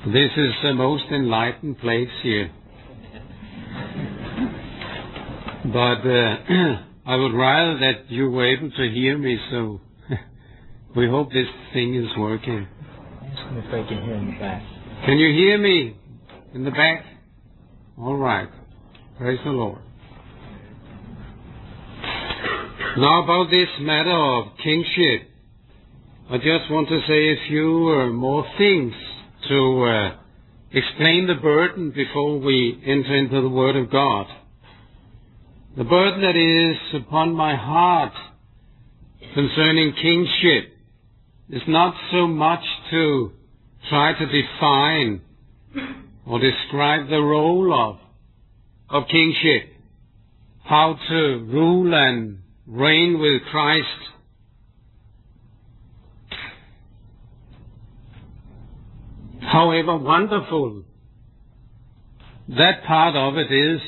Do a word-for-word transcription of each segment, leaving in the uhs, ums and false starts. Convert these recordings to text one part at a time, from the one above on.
This is the most enlightened place here. But uh, I would rather that you were able to hear me, so we hope this thing is working. Ask them if they can hear in the back. Can you hear me in the back? All right. Praise the Lord. Now about this matter of kingship, I just want to say a few uh, more things to uh, explain the burden before we enter into the Word of God. The burden that is upon my heart concerning kingship is not so much to try to define or describe the role of, of kingship, how to rule and reign with Christ. However wonderful that part of it is,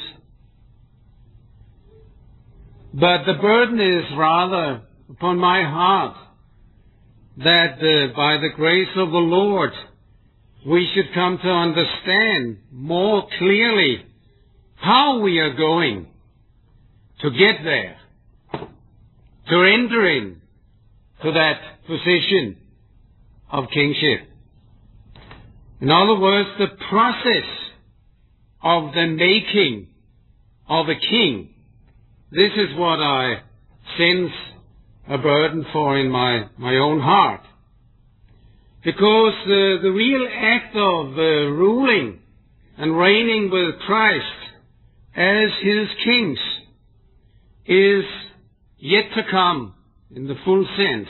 but the burden is rather upon my heart that uh, by the grace of the Lord we should come to understand more clearly how we are going to get there, to enter in to that position of kingship. In other words, the process of the making of a king. This is what I sense a burden for in my, my own heart. Because the, the real act of uh, ruling and reigning with Christ as His kings is yet to come in the full sense.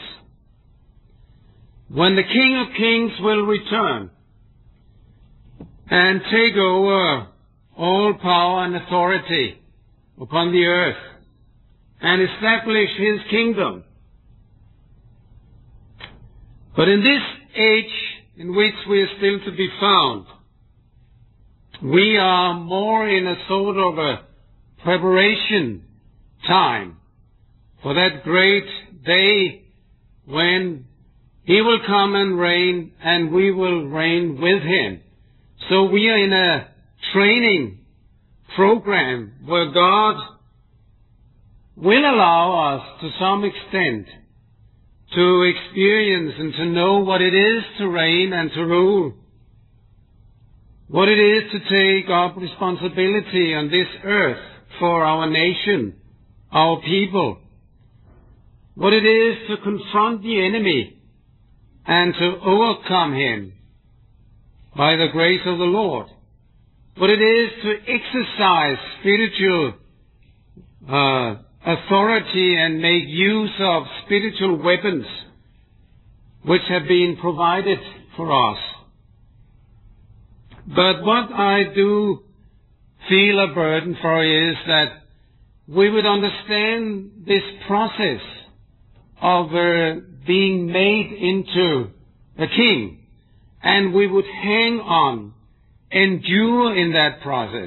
When the King of Kings will return and take over all power and authority upon the earth and establish His kingdom. But in this age in which we are still to be found, we are more in a sort of a preparation time for that great day when He will come and reign and we will reign with Him. So we are in a training program where God will allow us to some extent to experience and to know what it is to reign and to rule, what it is to take up responsibility on this earth for our nation, our people, what it is to confront the enemy and to overcome him by the grace of the Lord, what it is to exercise spiritual uh, authority and make use of spiritual weapons which have been provided for us. But what I do feel a burden for is that we would understand this process of uh, being made into a king, and we would hang on, endure in that process,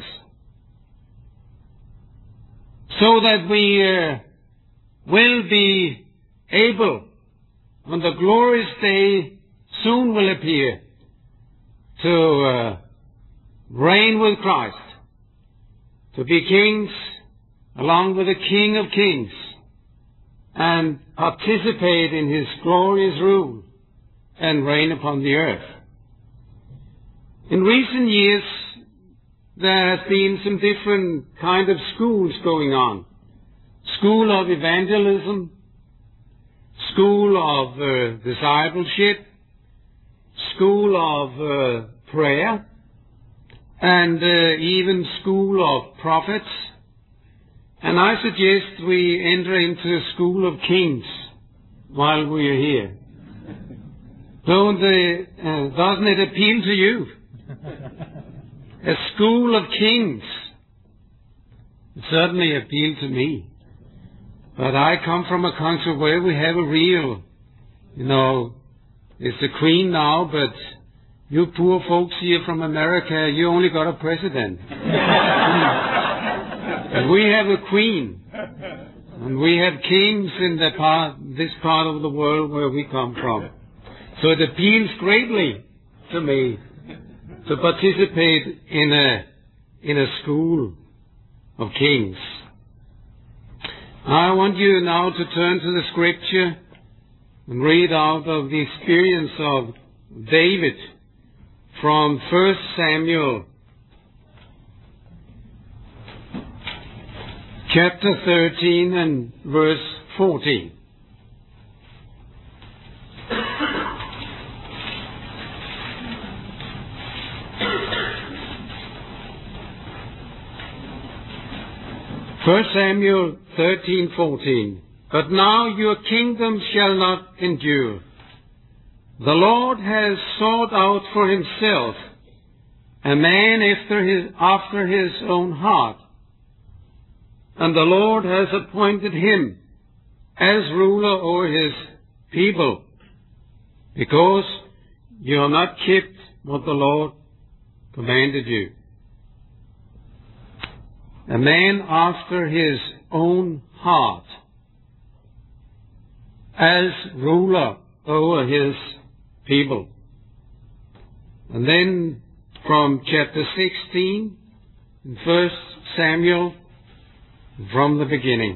so that we uh, will be able, when the glorious day soon will appear, to uh, reign with Christ, to be kings along with the King of Kings, and participate in His glorious rule and reign upon the earth. In recent years, there has been some different kind of schools going on. School of evangelism, school of uh, discipleship, school of uh, prayer, and uh, even school of prophets. And I suggest we enter into a school of kings while we are here. Don't they, uh, doesn't it appeal to you? A school of kings. It certainly appealed to me. But I come from a country where we have a real, you know, it's the Queen now, but you poor folks here from America, you only got a president. And we have a Queen. And we have kings in the part, this part of the world where we come from. So it appeals greatly to me to participate in a, in a school of kings. I want you now to turn to the scripture and read out of the experience of David from First Samuel chapter thirteen and verse fourteen. First Samuel thirteen fourteen. But now your kingdom shall not endure. The Lord has sought out for himself a man after his, after his own heart, and the Lord has appointed him as ruler over his people, because you have not kept what the Lord commanded you. A man after his own heart, as ruler over his people. And then from chapter sixteen, in First Samuel, from the beginning.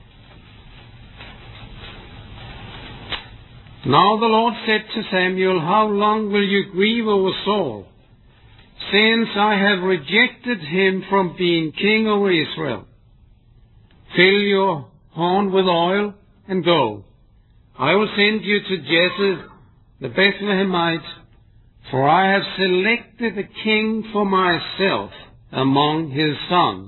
Now the Lord said to Samuel, how long will you grieve over Saul, since I have rejected him from being king over Israel? Fill your horn with oil and go. I will send you to Jesse the Bethlehemite, for I have selected a king for myself among his sons.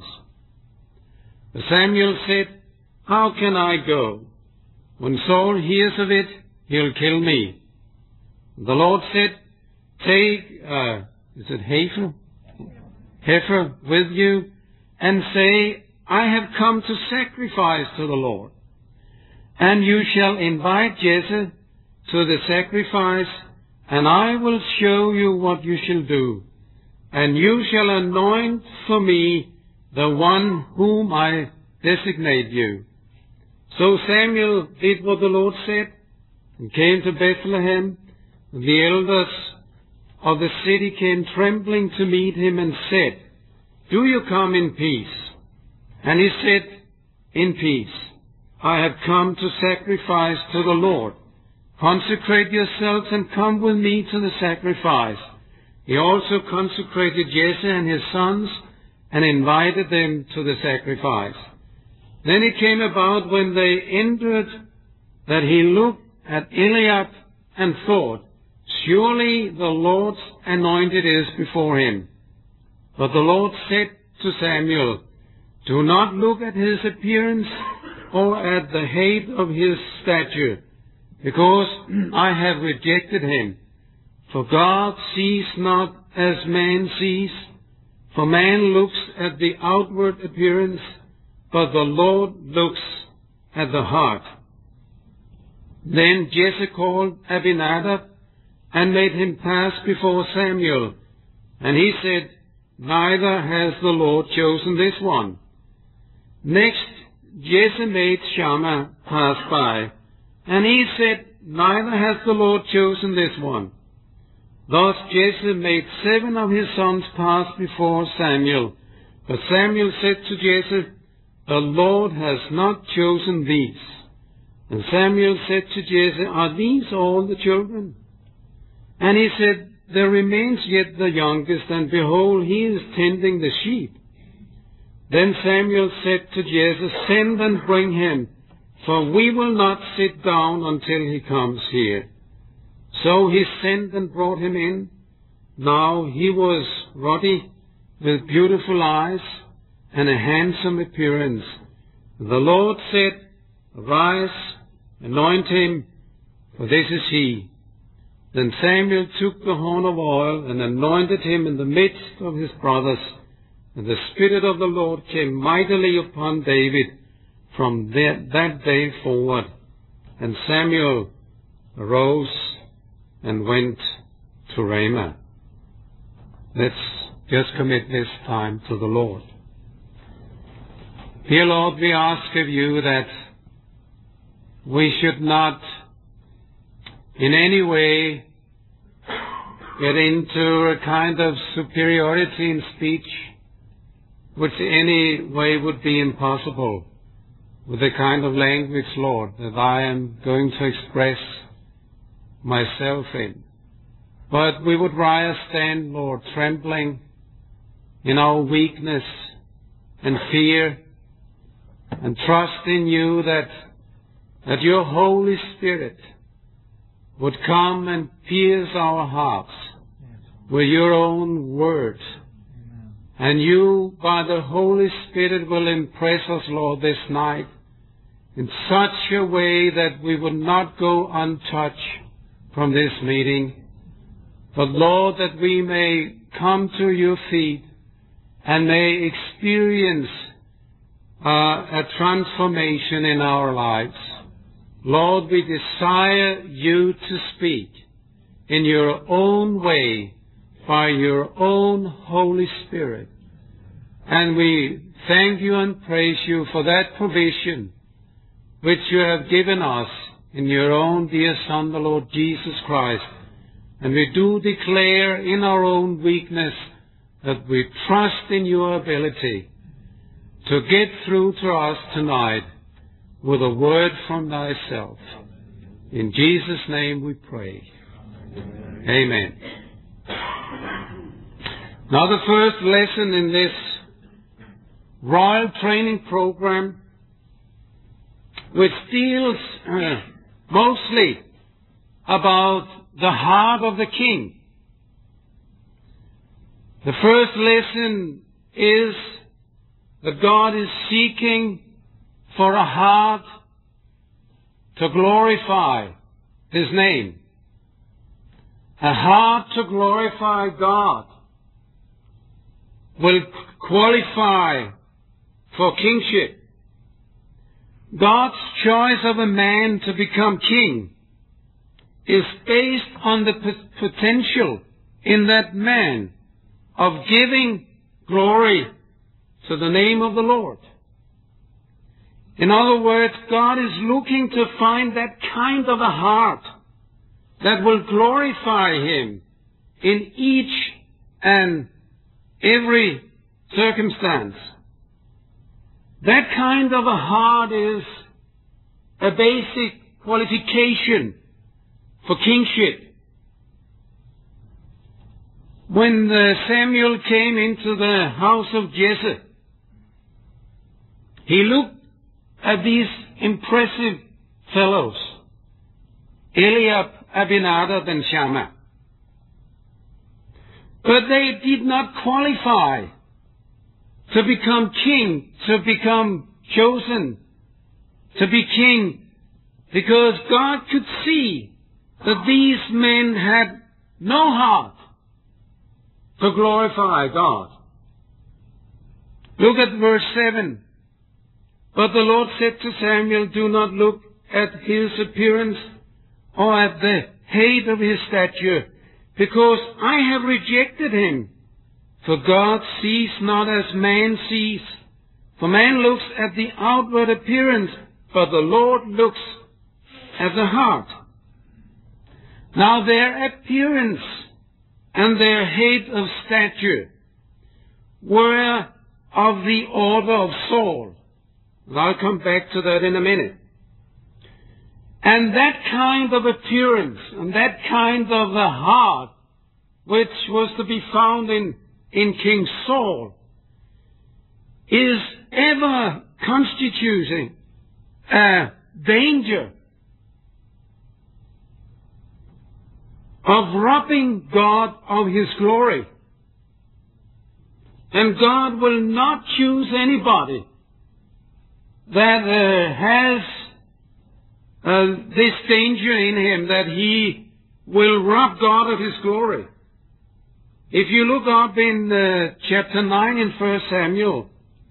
But Samuel said, how can I go? When Saul hears of it, he'll kill me. The Lord said, take, uh, is it heifer? Heifer with you, and say, I have come to sacrifice to the Lord. And you shall invite Jesse to the sacrifice, and I will show you what you shall do. And you shall anoint for me the one whom I designate you. So Samuel did what the Lord said, and came to Bethlehem. And the elders of the city came trembling to meet him and said, do you come in peace? And he said, in peace. I have come to sacrifice to the Lord. Consecrate yourselves and come with me to the sacrifice. He also consecrated Jesse and his sons and invited them to the sacrifice. Then it came about when they entered that he looked at Eliab and thought, surely the Lord's anointed is before him. But the Lord said to Samuel, do not look at his appearance or at the height of his stature, because I have rejected him. For God sees not as man sees, for man looks at the outward appearance, but the Lord looks at the heart. Then Jesse called Abinadab and made him pass before Samuel, and he said, neither has the Lord chosen this one. Next, Jesse made Shammah pass by, and he said, neither has the Lord chosen this one. Thus Jesse made seven of his sons pass before Samuel. But Samuel said to Jesse, the Lord has not chosen these. And Samuel said to Jesse, are these all the children? And he said, there remains yet the youngest, and behold, he is tending the sheep. Then Samuel said to Jesse, send and bring him, for we will not sit down until he comes here. So he sent and brought him in. Now he was ruddy, with beautiful eyes, and a handsome appearance. The Lord said, arise, anoint him, for this is he. Then Samuel took the horn of oil and anointed him in the midst of his brothers. And the Spirit of the Lord came mightily upon David from that, that day forward. And Samuel arose and went to Ramah. Let's just commit this time to the Lord. Dear Lord, we ask of you that we should not in any way get into a kind of superiority in speech, which any way would be impossible with the kind of language, Lord, that I am going to express myself in. But we would rather stand, Lord, trembling in our weakness and fear, and trust in you that, that your Holy Spirit would come and pierce our hearts with your own word. And you, by the Holy Spirit, will impress us, Lord, this night in such a way that we would not go untouched from this meeting, but, Lord, that we may come to your feet and may experience uh, a transformation in our lives. Lord, we desire you to speak in your own way by your own Holy Spirit. And we thank you and praise you for that provision which you have given us in your own dear Son, the Lord Jesus Christ. And we do declare in our own weakness that we trust in your ability to get through to us tonight with a word from thyself. In Jesus' name we pray. Amen. Now the first lesson in this royal training program, which deals uh, mostly about the heart of the king. The first lesson is that God is seeking for a heart to glorify His name. A heart to glorify God will qualify for kingship. God's choice of a man to become king is based on the p- potential in that man of giving glory to the name of the Lord. In other words, God is looking to find that kind of a heart that will glorify Him in each and every circumstance. That kind of a heart is a basic qualification for kingship. When uh, Samuel came into the house of Jesse, he looked at these impressive fellows, Eliab, Abinadab, and Shammah. But they did not qualify to become king, to become chosen, to be king, because God could see that these men had no heart to glorify God. Look at verse seven. But the Lord said to Samuel, do not look at his appearance or at the height of his stature, because I have rejected him. For God sees not as man sees. For man looks at the outward appearance, but the Lord looks at the heart. Now their appearance and their height of stature were of the order of Saul. I'll come back to that in a minute. And that kind of appearance and that kind of a heart which was to be found in, in King Saul is ever constituting a danger of robbing God of His glory. And God will not choose anybody that uh, has uh, this danger in him, that he will rob God of His glory. If you look up in uh, chapter nine in First Samuel,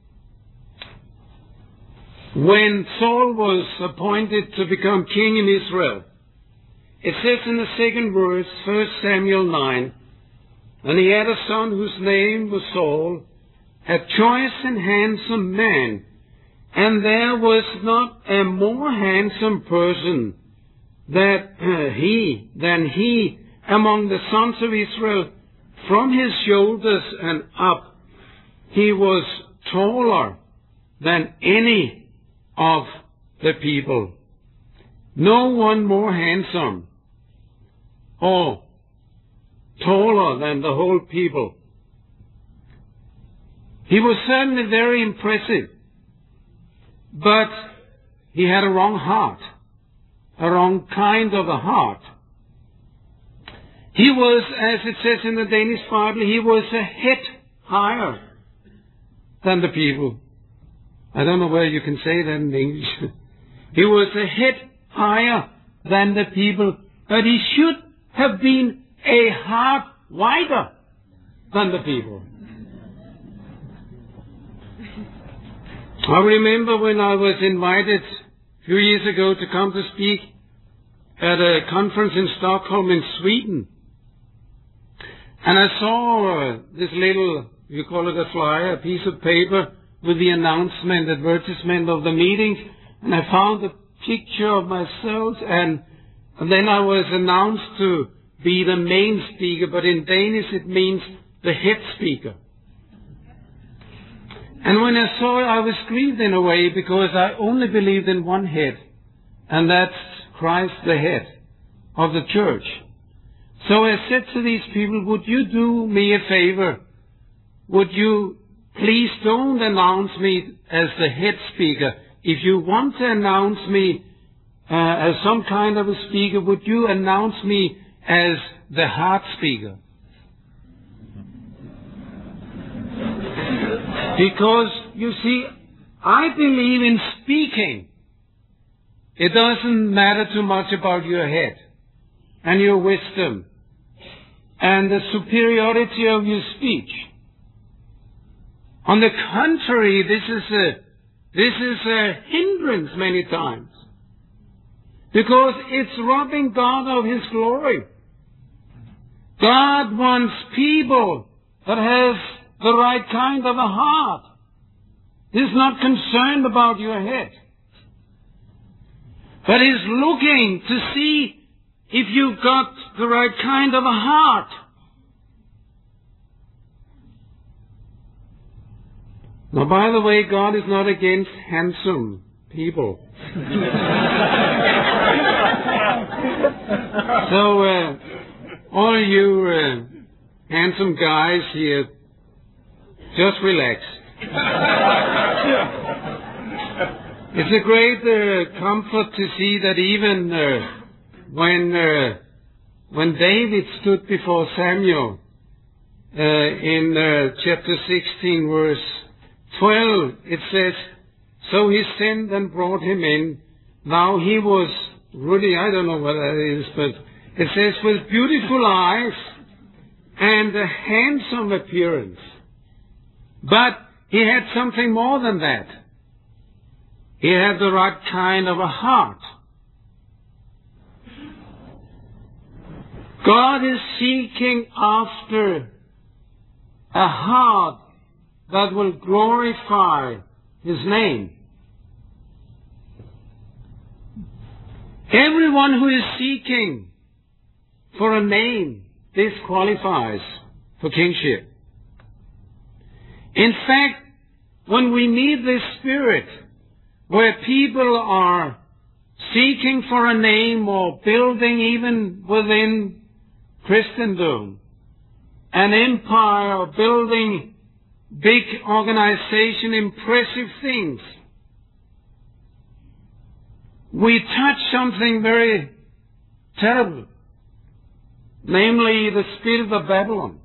when Saul was appointed to become king in Israel, it says in the second verse, First Samuel nine, and he had a son whose name was Saul, a choice and handsome man, and there was not a more handsome person that uh, he than he, among the sons of Israel, from his shoulders and up, he was taller than any of the people. No one more handsome or taller than the whole people. He was certainly very impressive, but he had a wrong heart, a wrong kind of a heart. He was, as it says in the Danish Bible, he was a head higher than the people. I don't know whether you can say that in English. He was a head higher than the people, but he should have been a heart wider than the people. I remember when I was invited a few years ago to come to speak at a conference in Stockholm in Sweden. And I saw uh, this little, you call it a flyer, a piece of paper with the announcement, advertisement of the meetings. And I found a picture of myself, and, and then I was announced to be the main speaker, but in Danish it means the head speaker. And when I saw it, I was grieved in a way, because I only believed in one head, and that's Christ, the head of the church. So I said to these people, would you do me a favor? Would you please don't announce me as the head speaker. If you want to announce me uh, as some kind of a speaker, would you announce me as the heart speaker? Because, you see, I believe in speaking. It doesn't matter too much about your head and your wisdom and the superiority of your speech. On the contrary, this is a, this is a hindrance many times, because it's robbing God of His glory. God wants people that have the right kind of a heart. He's not concerned about your head, but He's looking to see if you've got the right kind of a heart. Now, by the way, God is not against handsome people. So, uh, all you uh, handsome guys here, just relax. It's a great uh, comfort to see that even uh, when uh, when David stood before Samuel uh, in uh, chapter sixteen, verse twelve, it says, so he sent and brought him in. Now he was really, I don't know what that is, but it says with beautiful eyes and a handsome appearance. But he had something more than that. He had the right kind of a heart. God is seeking after a heart that will glorify His name. Everyone who is seeking for a name disqualifies for kingship. In fact, when we need this spirit, where people are seeking for a name or building even within Christendom an empire or building big organization, impressive things, we touch something very terrible, namely the spirit of Babylon.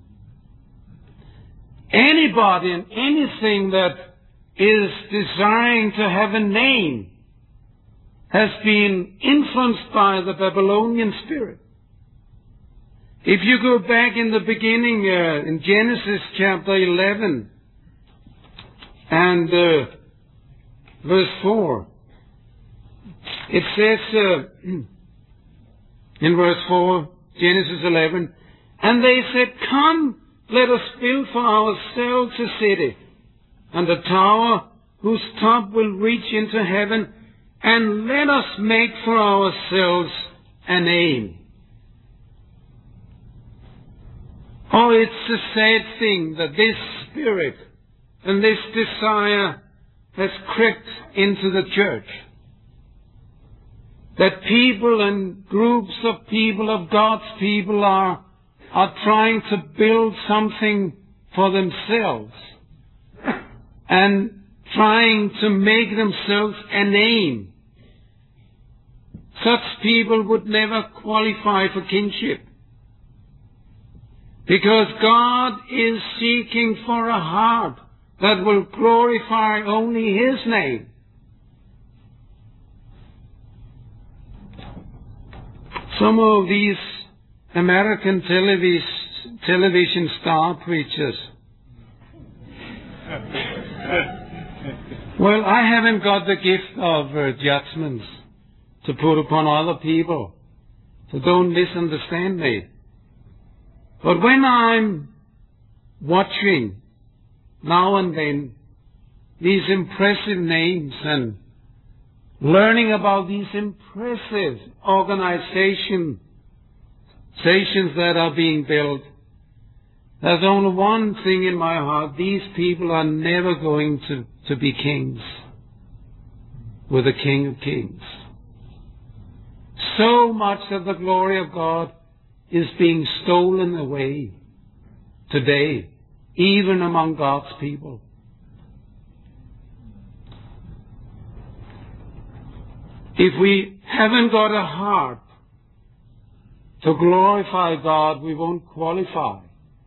Anybody and anything that is desiring to have a name has been influenced by the Babylonian spirit. If you go back in the beginning, uh, in Genesis chapter eleven and uh, verse four, it says uh, in verse four, Genesis eleven, and they said, come, let us build for ourselves a city, and a tower whose top will reach into heaven, and let us make for ourselves a name. Oh, it's a sad thing that this spirit and this desire has crept into the church. That people and groups of people, of God's people, are, are trying to build something for themselves and trying to make themselves a name. Such people would never qualify for kingship, because God is seeking for a heart that will glorify only His name. Some of these American televis- television star preachers, well, I haven't got the gift of uh, judgments to put upon other people, so don't misunderstand me. But when I'm watching now and then these impressive names and learning about these impressive organizations that are being built, there's only one thing in my heart: these people are never going to, to be kings with the King of Kings. So much of the glory of God is being stolen away today, even among God's people. If we haven't got a heart to glorify God, we won't qualify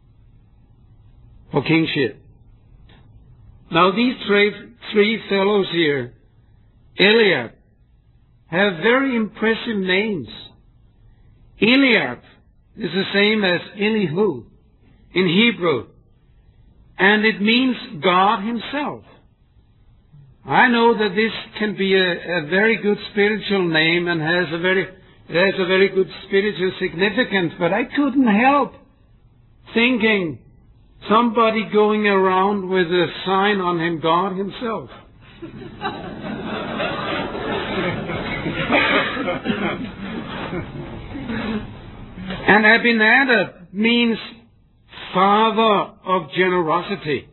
for kingship. Now, these three, three fellows here, Eliab, have very impressive names. Eliab is the same as Elihu in Hebrew, and it means God Himself. I know that this can be a, a very good spiritual name and has a very it has a very good spiritual significance, but I couldn't help thinking somebody going around with a sign on him, God Himself. And Abinadab means father of generosity.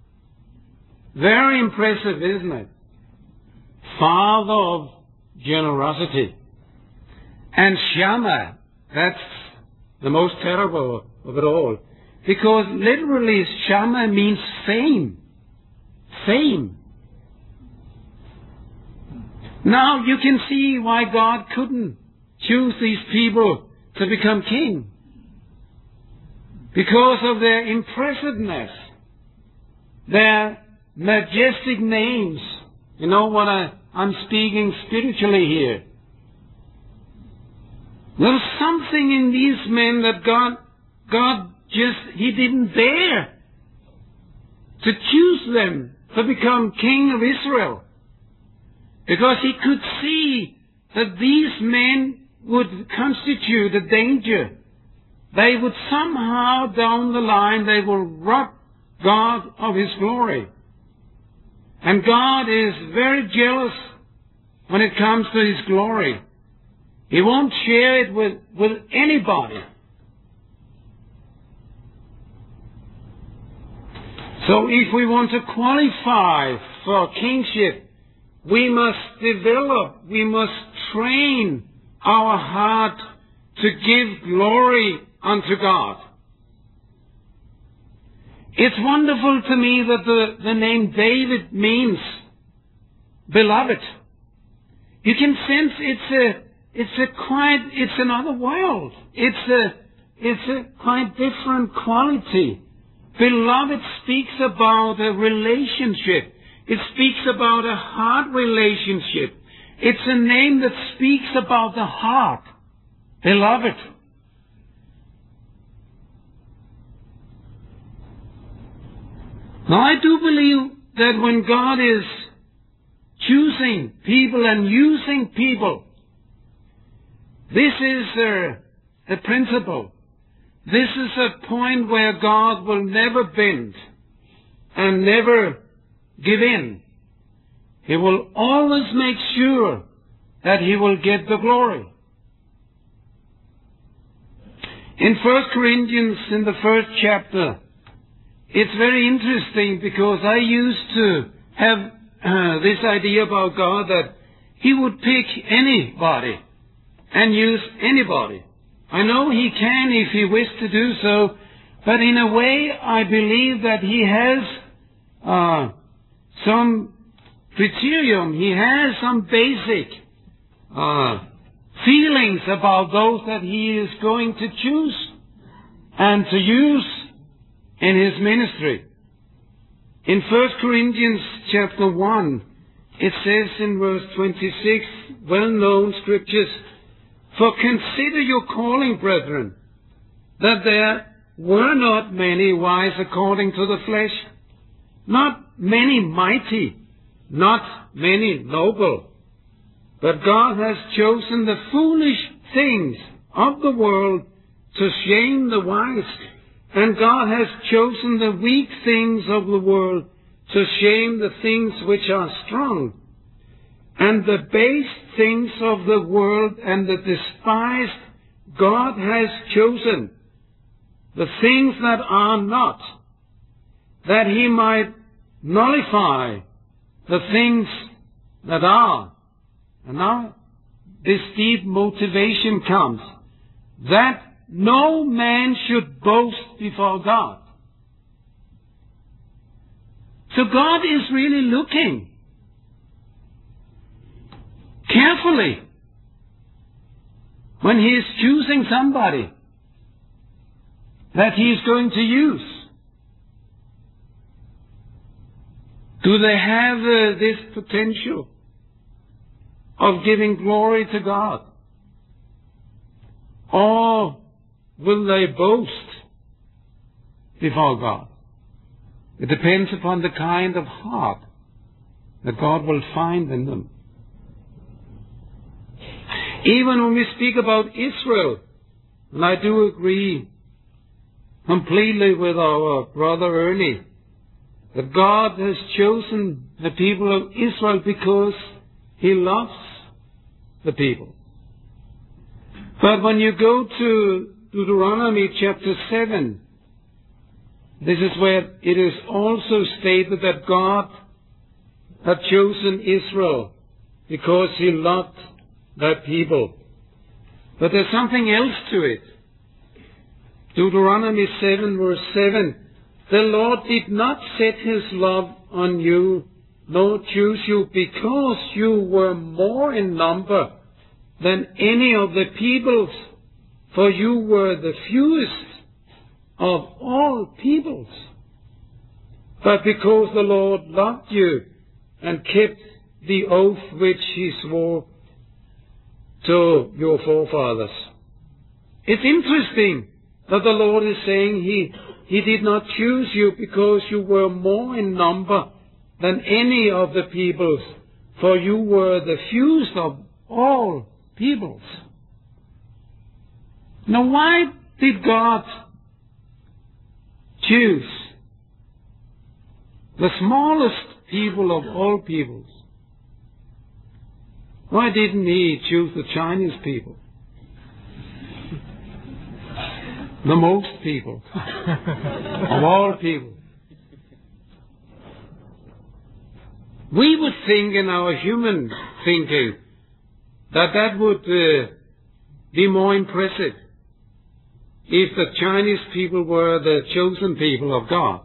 Very impressive, isn't it? Father of generosity. And Shammah, that's the most terrible of it all, because literally Shammah means fame. Fame. Now you can see why God couldn't choose these people to become king. Because of their impressiveness, their majestic names. You know what I, I'm speaking spiritually here. There's something in these men that God, God just, He didn't dare to choose them to become king of Israel. Because He could see that these men would constitute a danger. They would somehow down the line, they will rob God of His glory. And God is very jealous when it comes to His glory. He won't share it with, with anybody. So if we want to qualify for kingship, we must develop, we must train our heart to give glory unto God. It's wonderful to me that the, the name David means beloved. You can sense it's a it's a quite it's another world. It's a it's a quite different quality. Beloved speaks about a relationship. It speaks about a heart relationship. It's a name that speaks about the heart. Beloved. Now I do believe that when God is choosing people and using people, this is a, a principle. This is a point where God will never bend and never give in. He will always make sure that He will get the glory. In First Corinthians, in the first chapter, it's very interesting because I used to have uh, this idea about God that He would pick anybody and use anybody. I know He can if He wished to do so, but in a way I believe that He has uh, some criterion. He has some basic uh, feelings about those that He is going to choose and to use in His ministry. In First Corinthians chapter one, it says in verse twenty-six, well-known scriptures, "For consider your calling, brethren, that there were not many wise according to the flesh, not many mighty, not many noble. But God has chosen the foolish things of the world to shame the wise, and God has chosen the weak things of the world to shame the things which are strong, and the base things of the world and the despised God has chosen, the things that are not, that He might nullify the things that are." And now this deep motivation comes, that no man should boast before God. So God is really looking carefully when He is choosing somebody that He is going to use. Do they have uh, this potential of giving glory to God? Or will they boast before God? It depends upon the kind of heart that God will find in them. Even when we speak about Israel, and I do agree completely with our brother Ernie, that God has chosen the people of Israel because He loves the people. But when you go to Deuteronomy chapter seven, this is where it is also stated that God had chosen Israel because He loved that people. But there's something else to it. Deuteronomy seven verse seven, "The Lord did not set His love on you, nor choose you, because you were more in number than any of the peoples, for you were the fewest of all peoples, but because the Lord loved you and kept the oath which He swore to your forefathers." It's interesting that the Lord is saying He, He did not choose you because you were more in number than any of the peoples, for you were the fewest of all peoples. Now, why did God choose the smallest people of all peoples? Why didn't He choose the Chinese people? The most people of all people. We would think in our human thinking that that would uh, be more impressive if the Chinese people were the chosen people of God.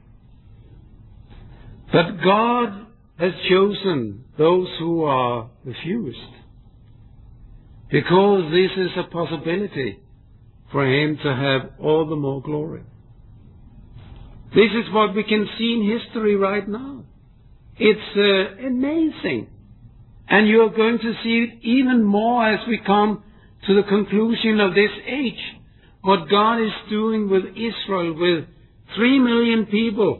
But God has chosen those who are the fewest, because this is a possibility for Him to have all the more glory. This is what we can see in history right now. It's uh, amazing. And you're going to see it even more as we come to the conclusion of this age. What God is doing with Israel, with three million people.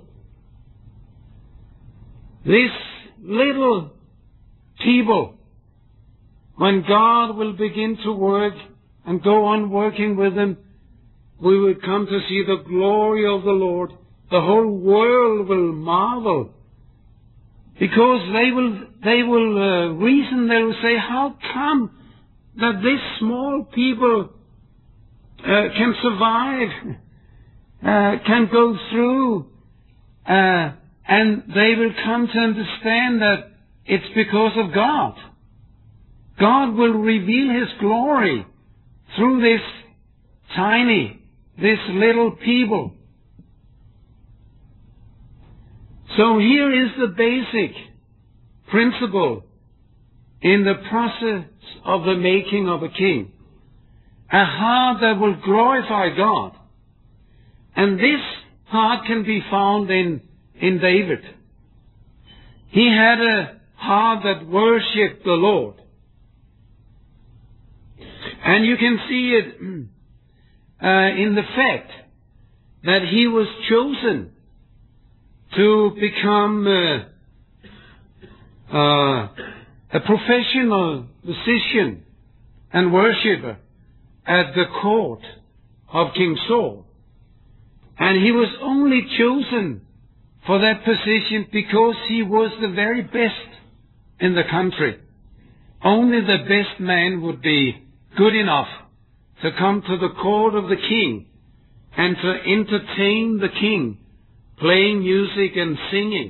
This little people, when God will begin to work and go on working with them, we will come to see the glory of the Lord. The whole world will marvel, because they will they will uh, reason. They will say, how come that this small people uh, can survive, uh, can go through, uh, and they will come to understand that it's because of God. God will reveal His glory through this tiny, this little people. So here is the basic principle in the process of the making of a king. A heart that will glorify God. And this heart can be found in, in David. He had a heart that worshipped the Lord. And you can see it uh, in the fact that he was chosen to become uh, uh, a professional musician and worshipper at the court of King Saul. And he was only chosen for that position because he was the very best in the country. Only the best man would be good enough to come to the court of the king and to entertain the king, playing music and singing.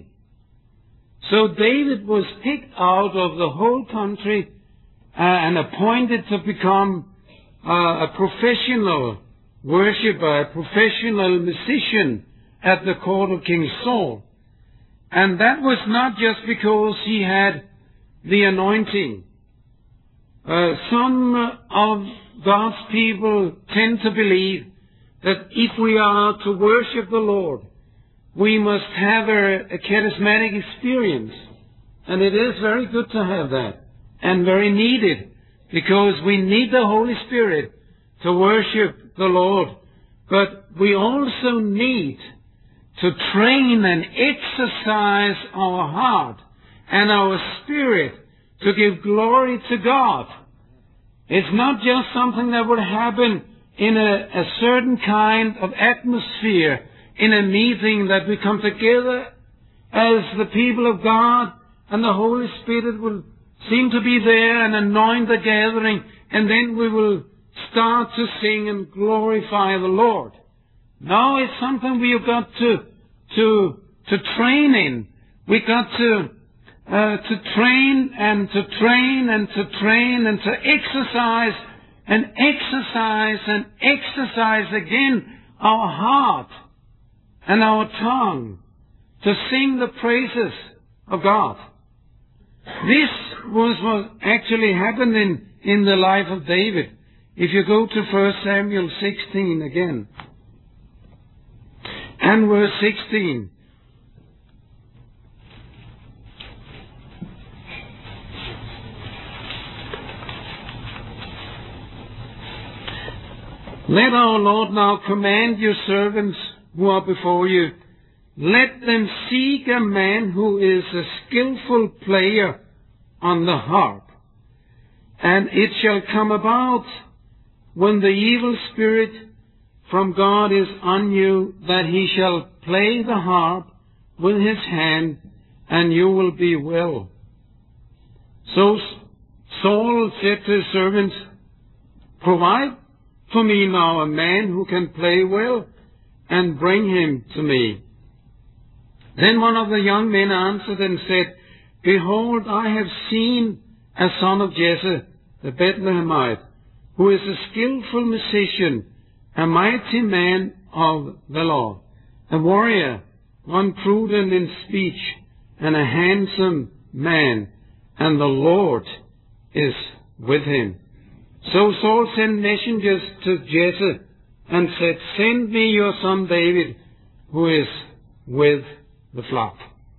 So David was picked out of the whole country uh, and appointed to become uh, a professional worshipper, a professional musician at the court of King Saul. And that was not just because he had the anointing. Uh, some of God's people tend to believe that if we are to worship the Lord, we must have a, a charismatic experience. And it is very good to have that, and very needed, because we need the Holy Spirit to worship the Lord. But we also need to train and exercise our heart and our spirit to give glory to God. It's not just something that would happen in a, a certain kind of atmosphere in a meeting, that we come together as the people of God and the Holy Spirit will seem to be there and anoint the gathering, and then we will start to sing and glorify the Lord. No, it's something we've got to to to train in. We've got to uh, to train and to train and to train and to exercise and exercise and exercise again our heart and our tongue to sing the praises of God. This was what actually happened in, in the life of David. If you go to First Samuel sixteen again, and verse sixteen. Let our Lord now command your servants who are before you, let them seek a man who is a skillful player on the harp. And it shall come about, when the evil spirit from God is on you, that he shall play the harp with his hand, and you will be well. So Saul said to his servants, provide for me now a man who can play well, and bring him to me. Then one of the young men answered and said, behold, I have seen a son of Jesse, the Bethlehemite, who is a skillful musician, a mighty man of the law, a warrior, one prudent in speech, and a handsome man, and the Lord is with him. So Saul sent messengers to Jesse and said, send me your son David, who is with the flock.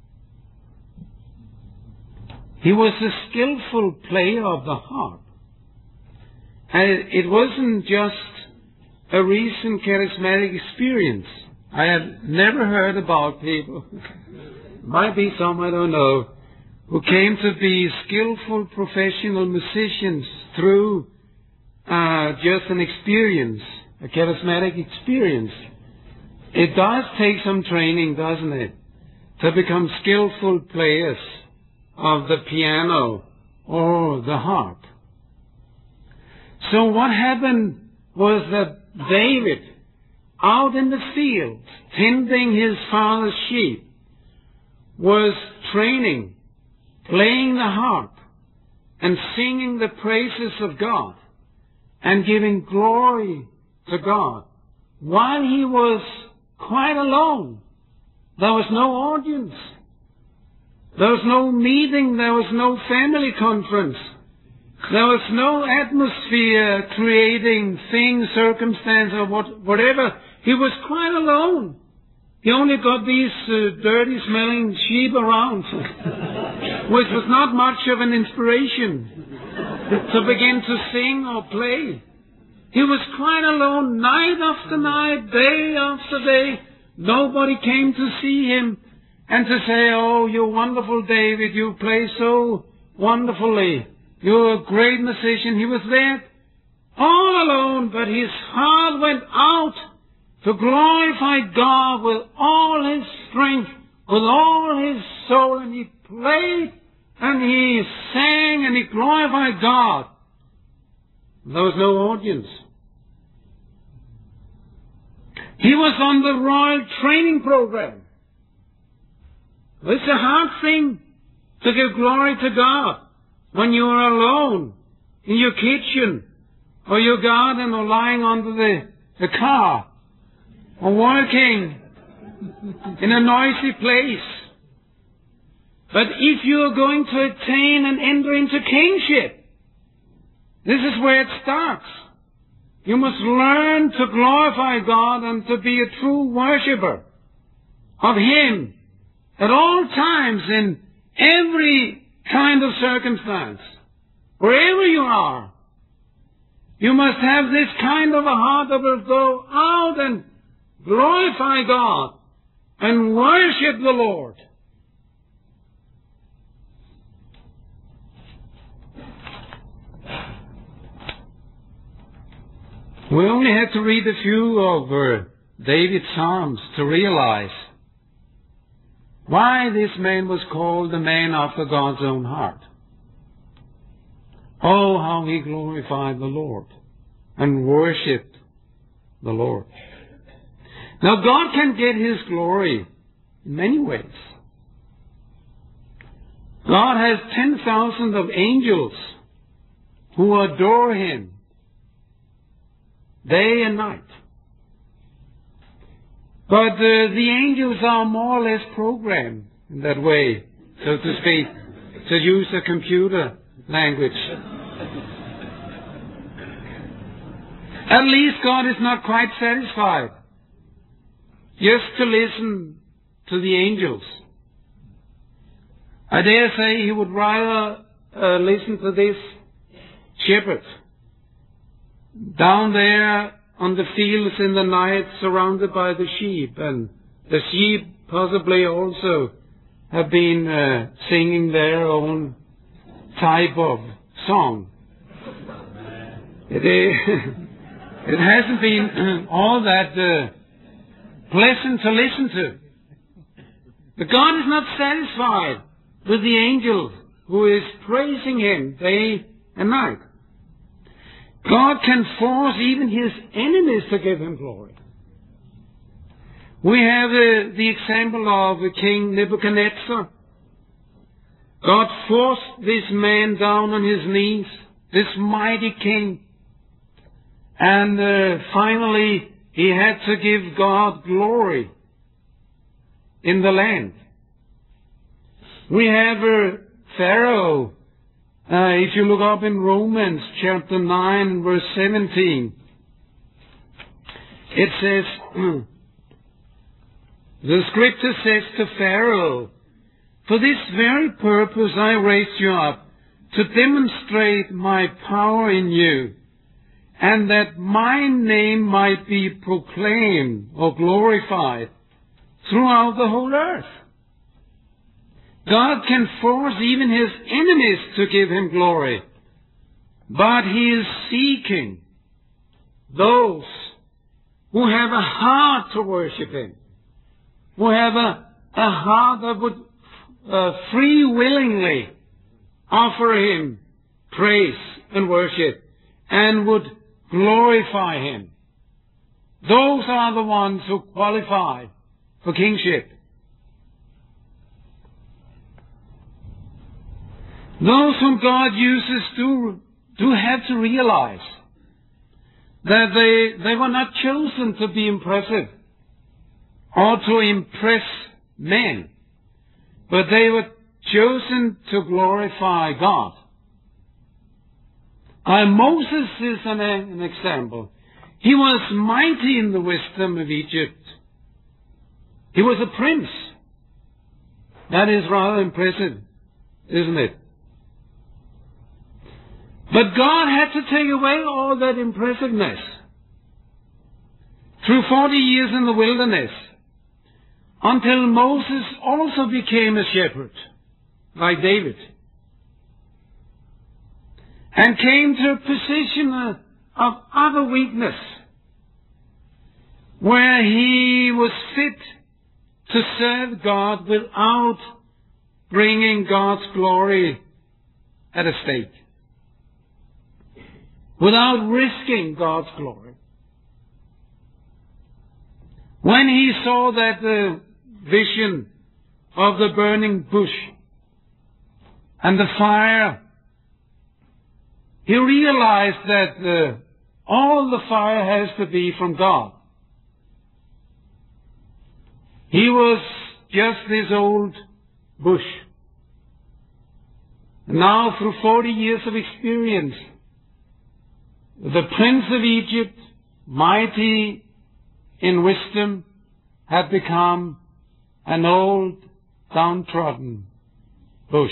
He was a skillful player of the harp. And it wasn't just a recent charismatic experience. I had never heard about people, might be some, I don't know, who came to be skillful professional musicians through uh, just an experience, a charismatic experience. It does take some training, doesn't it, to become skillful players of the piano or the harp. So what happened was that David, out in the fields, tending his father's sheep, was training, playing the harp, and singing the praises of God, and giving glory to God, while he was quite alone. There was no audience. There was no meeting. There was no family conference. There was no atmosphere creating things, circumstance, or what, whatever. He was quite alone. He only got these uh, dirty smelling sheep around, which was not much of an inspiration to begin to sing or play. He was quite alone night after night, day after day. Nobody came to see him and to say, "Oh, you're wonderful, David. You play so wonderfully. You're a great musician." He was there all alone, but his heart went out to glorify God with all his strength, with all his soul, and he played and he sang and he glorified God. There was no audience. He was on the royal training program. It's a hard thing to give glory to God when you are alone in your kitchen or your garden or lying under the, the car or working in a noisy place. But if you are going to attain and enter into kingship, this is where it starts. You must learn to glorify God and to be a true worshipper of Him at all times, in every kind of circumstance. Wherever you are, you must have this kind of a heart that will go out and glorify God and worship the Lord. We only have to read a few of uh, David's Psalms to realize why this man was called the man after God's own heart. Oh, how he glorified the Lord and worshipped the Lord. Now, God can get His glory in many ways. God has ten thousand of angels who adore Him day and night. But uh, the angels are more or less programmed in that way, so to speak, to use a computer language. At least God is not quite satisfied just to listen to the angels. I dare say He would rather uh, listen to this shepherd down there on the fields in the night, surrounded by the sheep, and the sheep possibly also have been uh, singing their own type of song. It, is, it hasn't been all that uh, pleasant to listen to. But God is not satisfied with the angel who is praising Him day and night. God can force even His enemies to give Him glory. We have uh, the example of uh, King Nebuchadnezzar. God forced this man down on his knees, this mighty king, and uh, finally he had to give God glory in the land. We have uh, Pharaoh. Uh, if you look up in Romans chapter nine, verse seventeen, it says, the scripture says to Pharaoh, "For this very purpose I raised you up, to demonstrate my power in you, and that my name might be proclaimed or glorified throughout the whole earth." God can force even His enemies to give Him glory, but He is seeking those who have a heart to worship Him, who have a, a heart that would uh, free willingly offer Him praise and worship and would glorify Him. Those are the ones who qualify for kingship. Those whom God uses do, do have to realize that they, they were not chosen to be impressive or to impress men, but they were chosen to glorify God. Uh, Moses is an, an example. He was mighty in the wisdom of Egypt. He was a prince. That is rather impressive, isn't it? But God had to take away all that impressiveness. Through forty years in the wilderness, until Moses also became a shepherd, like David, and came to a position of utter weakness, where he was fit to serve God without bringing God's glory at a stake, without risking God's glory. When he saw that the vision of the burning bush and the fire, he realized that uh, all the fire has to be from God. He was just this old bush. Now, through forty years of experience, the prince of Egypt, mighty in wisdom, had become an old, downtrodden bush.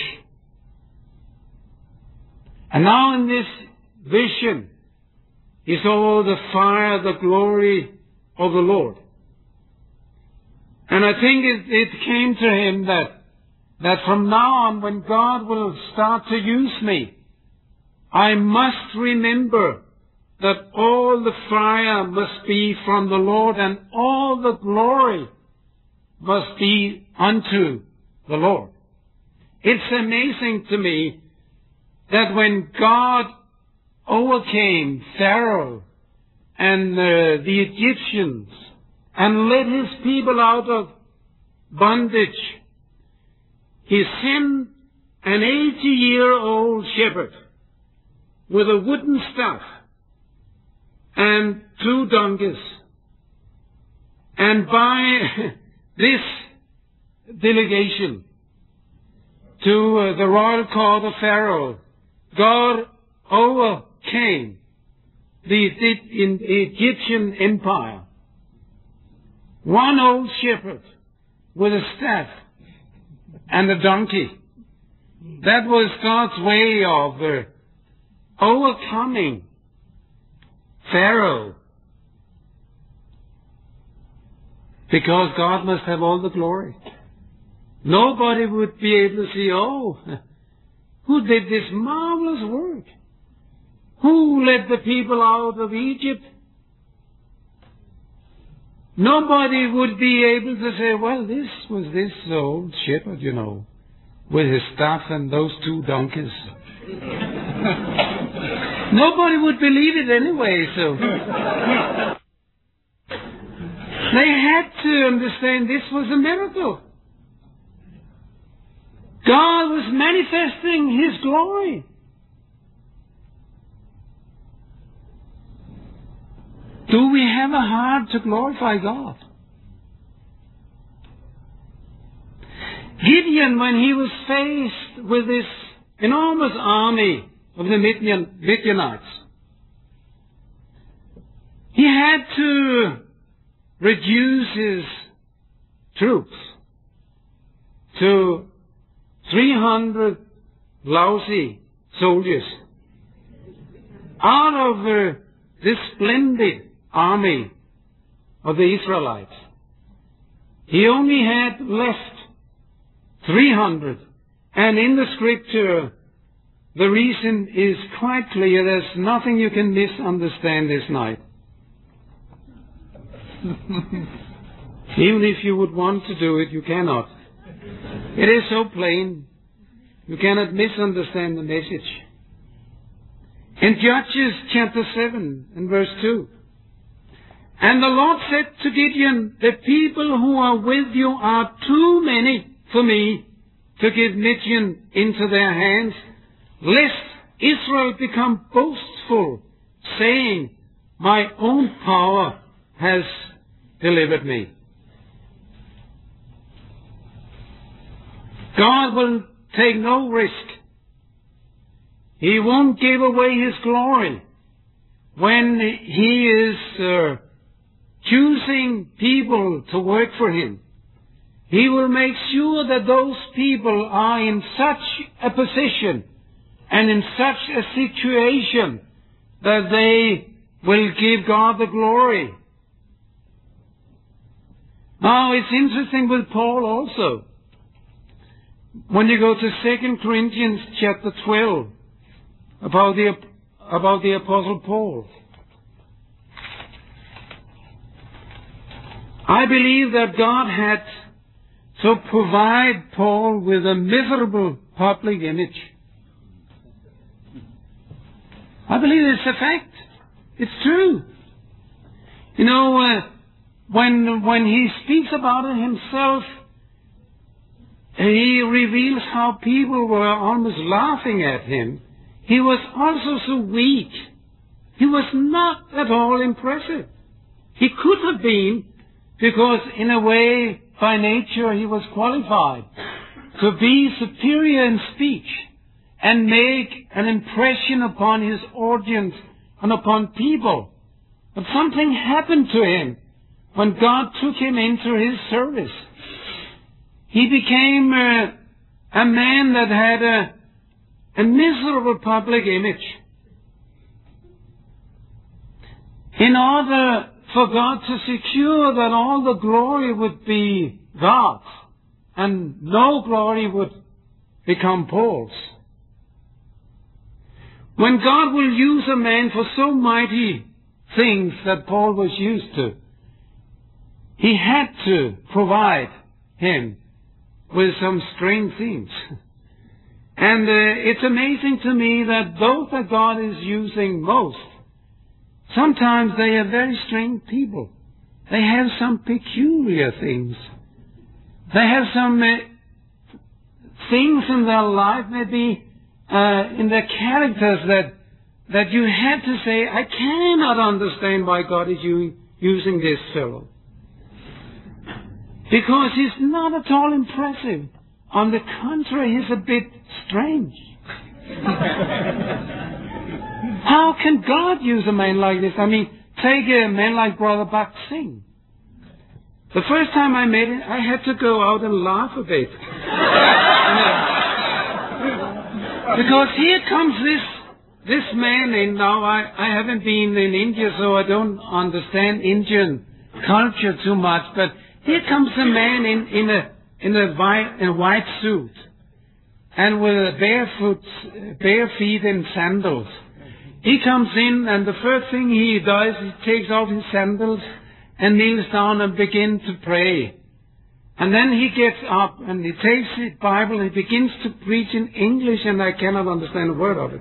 And now in this vision, he saw the fire, the glory of the Lord. And I think it, it came to him that, that from now on, when God will start to use me, I must remember that all the fire must be from the Lord and all the glory must be unto the Lord. It's amazing to me that when God overcame Pharaoh and uh, the Egyptians and led his people out of bondage, he sent an eighty-year-old shepherd with a wooden staff and two donkeys. And by this delegation to uh, the royal court of Pharaoh, God overcame the Egyptian empire. One old shepherd with a staff and a donkey. That was God's way of uh, overcoming Pharaoh. Because God must have all the glory. Nobody would be able to see, oh, who did this marvelous work? Who led the people out of Egypt? Nobody would be able to say, well, this was this old shepherd, you know, with his staff and those two donkeys. Nobody would believe it anyway, so. They had to understand this was a miracle. God was manifesting His glory. Do we have a heart to glorify God? Gideon, when he was faced with this enormous army of the Midian, Midianites, he had to reduce his troops to three hundred lousy soldiers out of uh, this splendid army of the Israelites. He only had left three hundred. And in the scripture, the reason is quite clear. There's nothing you can misunderstand this night. Even if you would want to do it, you cannot. It is so plain. You cannot misunderstand the message. In Judges chapter seven and verse two, And the Lord said to Gideon, the people who are with you are too many for me to give Midian into their hands, lest Israel become boastful, saying, my own power has delivered me. God will take no risk. He won't give away His glory when He is uh, choosing people to work for Him. He will make sure that those people are in such a position and in such a situation that they will give God the glory. Now, it's interesting with Paul also. When you go to Second Corinthians chapter twelve, about the, about the Apostle Paul, I believe that God had to provide Paul with a miserable public image. I believe it's a fact. It's true. You know, uh, when when he speaks about it himself, he reveals how people were almost laughing at him. He was also so weak. He was not at all impressive. He could have been, because in a way, by nature, he was qualified to be superior in speech and make an impression upon his audience and upon people. But something happened to him when God took him into His service. He became uh, a man that had a, a miserable public image. In order for God to secure that all the glory would be God's and no glory would become Paul's. When God will use a man for so mighty things that Paul was used to, He had to provide him with some strange things. And uh, it's amazing to me that those that God is using most, sometimes they are very strange people. They have some peculiar things. They have some uh, things in their life, maybe uh, in their characters, that that you had to say, I cannot understand why God is u- using this fellow. Because he's not at all impressive. On the contrary, he's a bit strange. How can God use a man like this? I mean, take a man like Brother Bak Singh. The first time I met him, I had to go out and laugh a bit. Because here comes this this man in. Now, I, I haven't been in India, so I don't understand Indian culture too much, but here comes a man in, in a in a white, in a white suit and with a barefoot, bare feet and sandals. He comes in, and the first thing he does, he takes off his sandals and kneels down and begins to pray. And then he gets up and he takes his Bible and he begins to preach in English, and I cannot understand a word of it.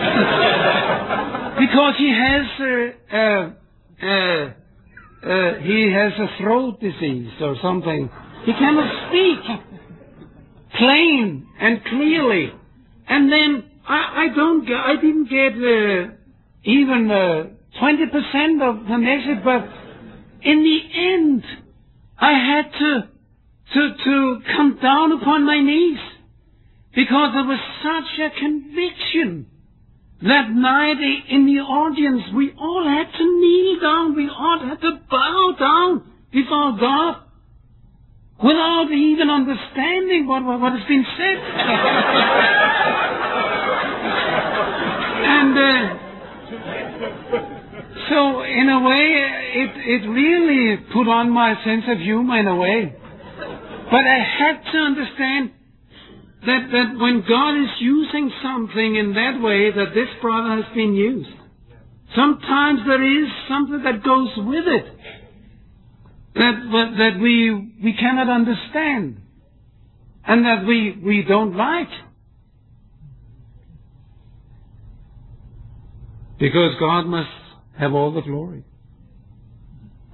Because he has a, a, a Uh, he has a throat disease or something. He cannot speak plain and clearly. And then I, I don't, get, I didn't get uh, even uh, twenty percent of the message, but in the end, I had to to to come down upon my knees, because there was such a conviction. That night in the audience, we all had to kneel down. We all had to bow down before God without even understanding what, what, what has been said. And uh, so, in a way, it, it really put on my sense of humor in a way. But I had to understand That, that when God is using something in that way, that this brother has been used. Sometimes there is something that goes with it that, that, that we, we cannot understand and that we, we don't like. Because God must have all the glory.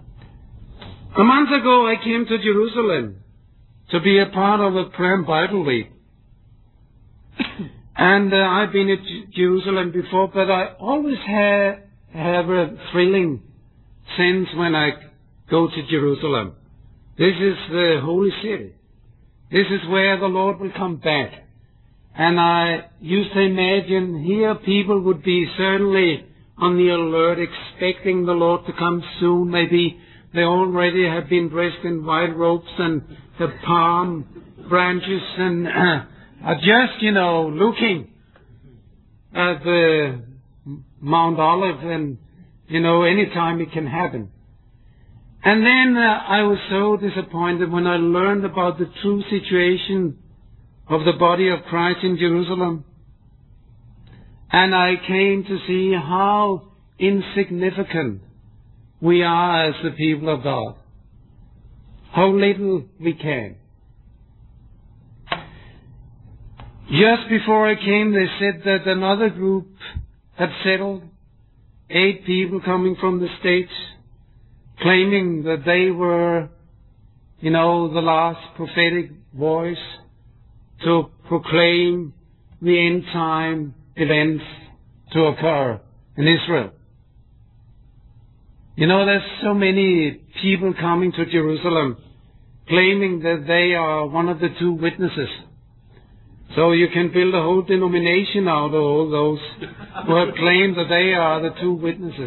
A month ago I came to Jerusalem to be a part of a prayer and Bible week. And uh, I've been at J- Jerusalem before, but I always ha- have a thrilling sense when I go to Jerusalem. This is the holy city. This is where the Lord will come back. And I used to imagine here people would be certainly on the alert, expecting the Lord to come soon. Maybe they already have been dressed in white robes and the palm branches and uh, are just, you know, looking at the Mount Olive and, you know, any time it can happen. And then uh, I was so disappointed when I learned about the true situation of the body of Christ in Jerusalem. And I came to see how insignificant we are as the people of God. How little we can. Just before I came, they said that another group had settled. Eight people coming from the States, claiming that they were, you know, the last prophetic voice to proclaim the end time events to occur in Israel. You know, there's so many people coming to Jerusalem claiming that they are one of the two witnesses. So you can build a whole denomination out of all those who have claimed that they are the two witnesses.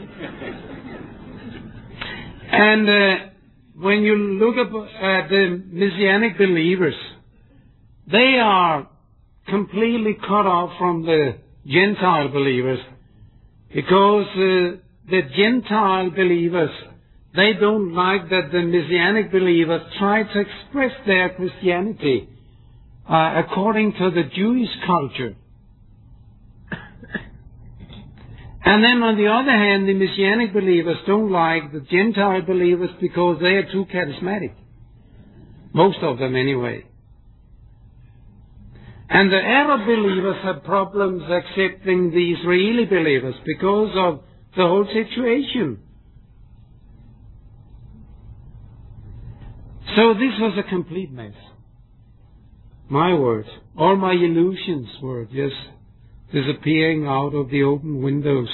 And uh, when you look at the Messianic believers, they are completely cut off from the Gentile believers, because uh, the Gentile believers, they don't like that the Messianic believers try to express their Christianity uh, according to the Jewish culture. And then on the other hand, the Messianic believers don't like the Gentile believers because they are too charismatic. Most of them anyway. And the Arab believers have problems accepting the Israeli believers because of the whole situation. So this was a complete mess. My word, all my illusions were just disappearing out of the open windows.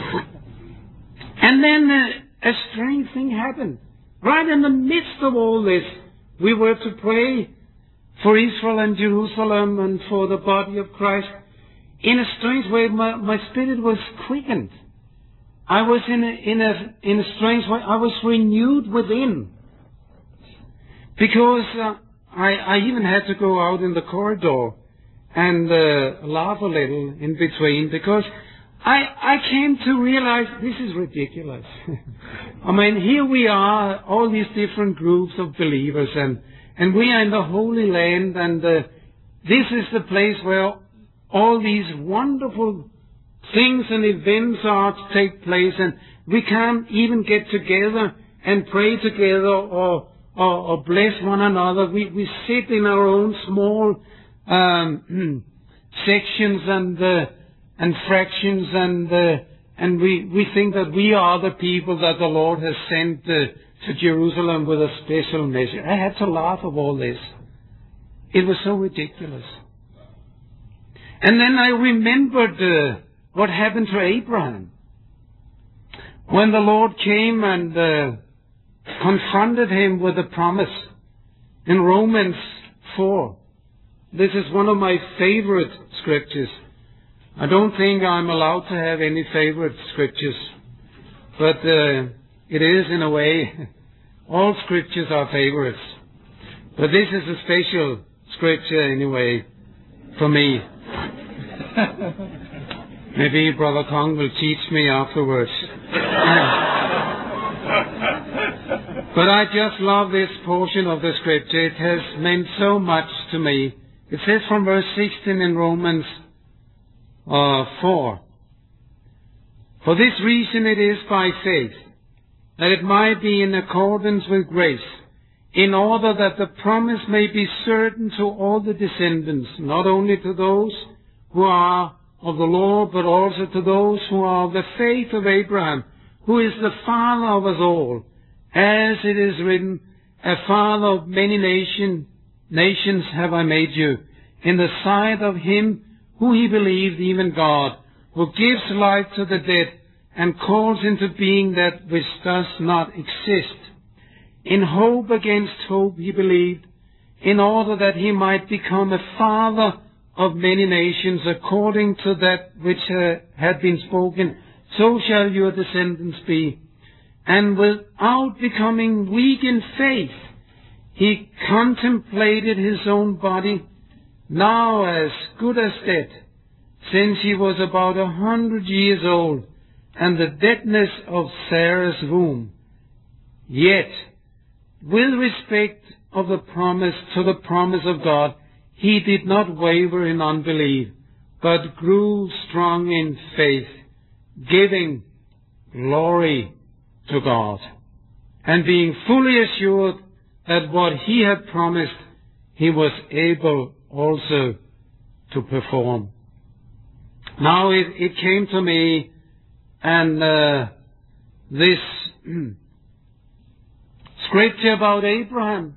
And then uh, a strange thing happened. Right in the midst of all this, we were to pray for Israel and Jerusalem and for the body of Christ. In a strange way, my, my spirit was quickened. I was in a, in a, in a strange way, I was renewed within. Because uh, I, I even had to go out in the corridor and uh, laugh a little in between, because I, I came to realize this is ridiculous. I mean, here we are, all these different groups of believers, and And we are in the Holy Land, and uh, this is the place where all these wonderful things and events are to take place, and we can't even get together and pray together or, or, or bless one another. We, we sit in our own small um, sections and uh, and fractions, and uh, and we, we think that we are the people that the Lord has sent uh, to Jerusalem with a special message. I had to laugh of all this. It was so ridiculous. And then I remembered uh, what happened to Abraham when the Lord came and uh, confronted him with a promise in Romans four. This is one of my favorite scriptures. I don't think I'm allowed to have any favorite scriptures, but uh, it is in a way. All scriptures are favorites. But this is a special scripture anyway for me. Maybe Brother Kong will teach me afterwards. But I just love this portion of the scripture. It has meant so much to me. It says from verse sixteen in Romans uh, four. For this reason it is by faith, that it might be in accordance with grace, in order that the promise may be certain to all the descendants, not only to those who are of the law, but also to those who are of the faith of Abraham, who is the father of us all. as it is written, a father of many nation, nations have I made you, in the sight of him who he believed, even God, who gives life to the dead and calls into being that which does not exist. In hope against hope he believed, in order that he might become a father of many nations, according to that which uh, had been spoken, so shall your descendants be. And without becoming weak in faith, he contemplated his own body, now as good as dead, since he was about a hundred years old, and the deadness of Sarah's womb. Yet, with respect of the promise to the promise of God, he did not waver in unbelief, but grew strong in faith, giving glory to God, and being fully assured that what he had promised, he was able also to perform. Now it, it came to me, and uh, this scripture about Abraham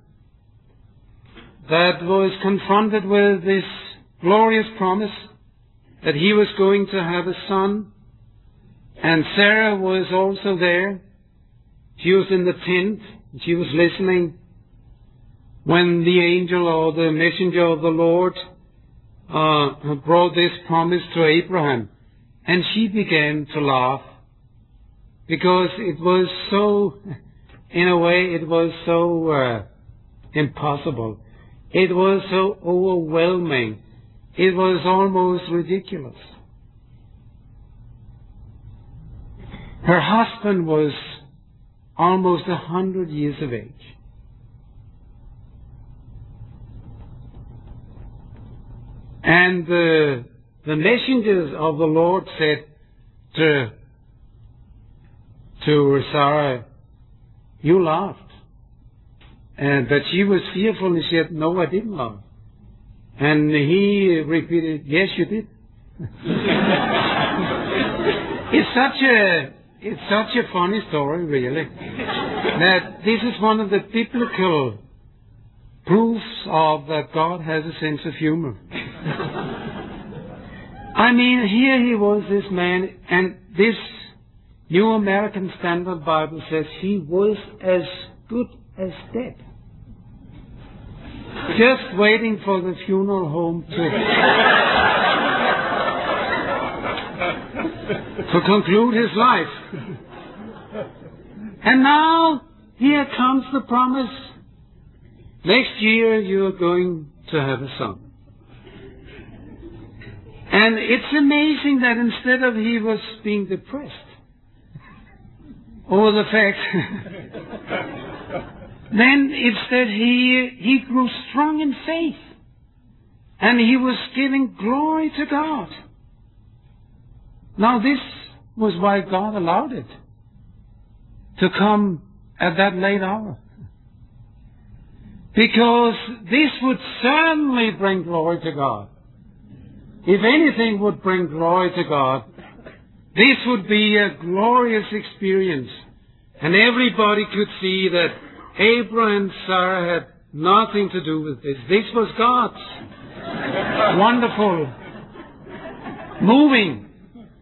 that was confronted with this glorious promise that he was going to have a son, and Sarah was also there. She was in the tent. She was listening when the angel or the messenger of the Lord uh, brought this promise to Abraham. And she began to laugh because it was so, in a way, it was so uh, impossible. It was so overwhelming. It was almost ridiculous. Her husband was almost a hundred years of age. And the, the messengers of the Lord said to, to Sarah, you laughed. And that she was fearful, and she said, no, I didn't laugh. And he repeated, yes, you did. It's such a, it's such a funny story, really, that this is one of the biblical proofs of that God has a sense of humor. I mean, here he was, this man, and this New American Standard Bible says he was as good as dead. Just waiting for the funeral home to, to conclude his life. And now, here comes the promise. Next year you're going to have a son. And it's amazing that instead of he was being depressed over the fact then instead he, he grew strong in faith. And he was giving glory to God. Now this was why God allowed it to come at that late hour. Because this would certainly bring glory to God. If anything would bring glory to God, this would be a glorious experience. And everybody could see that Abraham and Sarah had nothing to do with this. This was God's wonderful moving.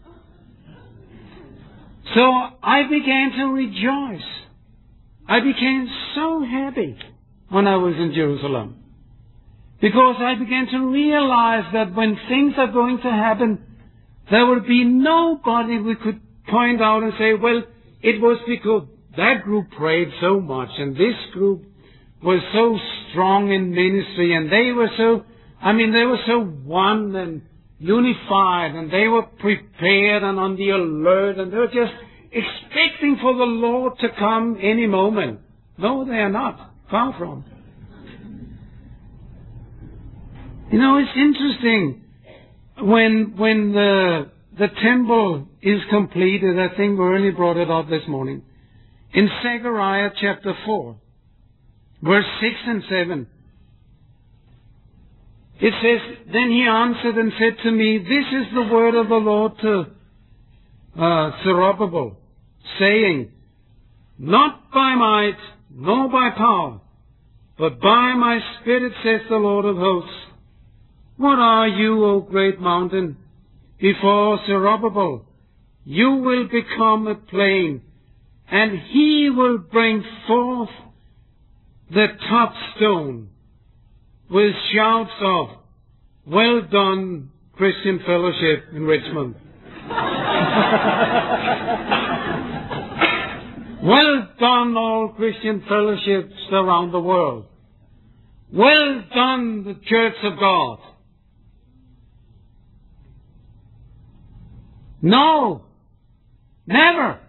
So I began to rejoice. I became so happy when I was in Jerusalem. Because I began to realize that when things are going to happen, there will be nobody we could point out and say, well, it was because that group prayed so much and this group was so strong in ministry and they were so, I mean, they were so one and unified and they were prepared and on the alert and they were just expecting for the Lord to come any moment. No, they are not. Far from. You know, it's interesting when when the the temple is completed. I think Bernie brought it up this morning. In Zechariah chapter four, verse six and seven, it says, then he answered and said to me, this is the word of the Lord to uh, Zerubbabel, saying, not by might, nor by power, but by my Spirit, says the Lord of hosts. What are you, O great mountain? Before Zerubbabel, you will become a plain, and he will bring forth the top stone with shouts of, well done, Christian Fellowship in Richmond. Well done, all Christian fellowships around the world. Well done, the Church of God. No, never.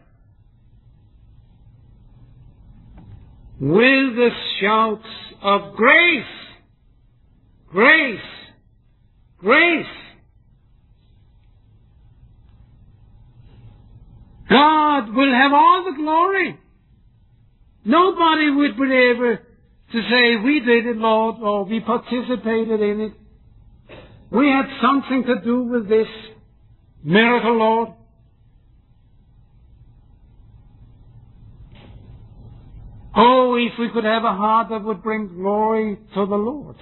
With the shouts of grace, grace, grace. God will have all the glory. Nobody would be able to say, we did it, Lord, or we participated in it. We had something to do with this miracle, Lord. Oh, if we could have a heart that would bring glory to the Lord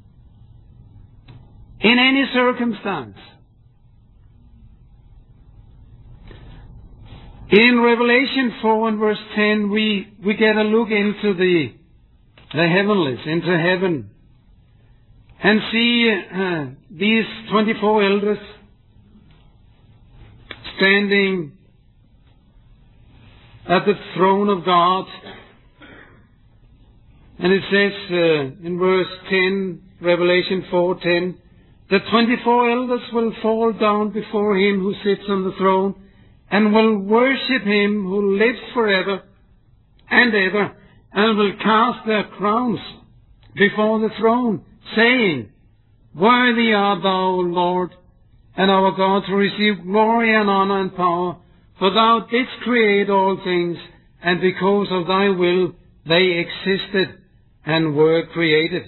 in any circumstance. In Revelation four and verse ten, we, we get a look into the, the heavenlies, into heaven, and see uh, these twenty-four elders standing at the throne of God. And it says uh, in verse ten, Revelation four ten, the twenty-four elders will fall down before him who sits on the throne, and will worship him who lives forever and ever, and will cast their crowns before the throne, saying, worthy art thou, O Lord, and our God, to receive glory and honor and power, for thou didst create all things, and because of thy will they existed and were created.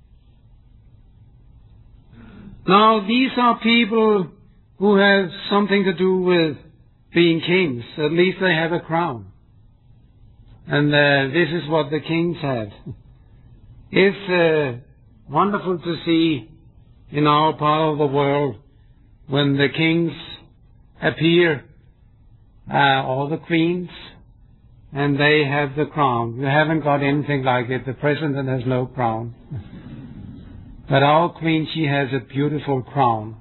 Now, these are people who have something to do with being kings. At least they have a crown. And uh, this is what the kings have. It's uh, wonderful to see in our part of the world when the kings appear, uh, or the queens, and they have the crown. You haven't got anything like it. The president has no crown. But our queen, she has a beautiful crown.